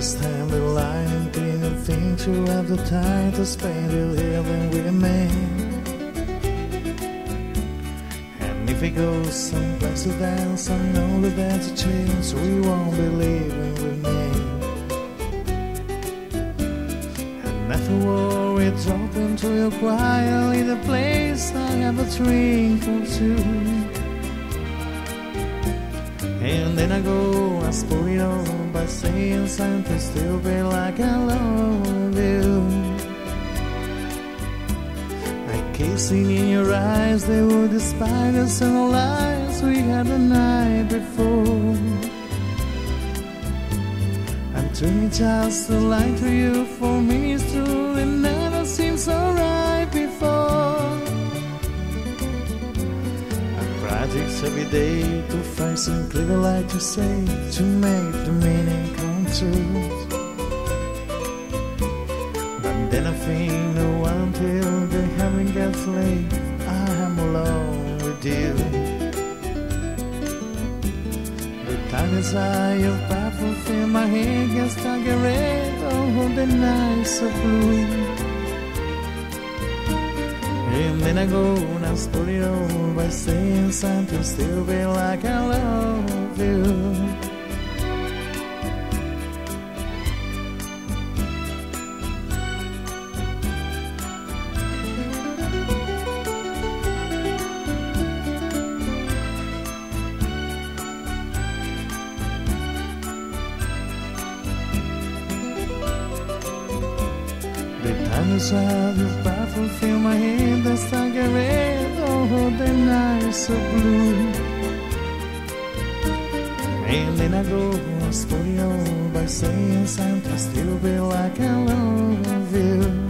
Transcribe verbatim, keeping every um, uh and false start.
stand the line and didn't think you have the time to spend it living with me. And if it goes someplace to dance, I know that there's a chance we won't be living with me. And afterward we drop into your quiet little place. I have a drink or two, and then I go, I spoil it all by saying something stupid like I love you. I kissing in your eyes, they were the spiders and the lies we had the night before. I'm turning just to lie to you, for me it's true, it never seemed so right before. Projects every day to find some clever light to say, to make the meaning come true. But then I think no one till the heaven gets late, I am alone with you. The time is high, your baffled in my head gets stuck in red, oh the nights are blue. And then I go and I spoil it all by saying something stupid like I love you. The time is out, your baffled fill my head, the stuck in red, oh the nights are blue. And then I go, I spoil it all by saying something stupid like I love you.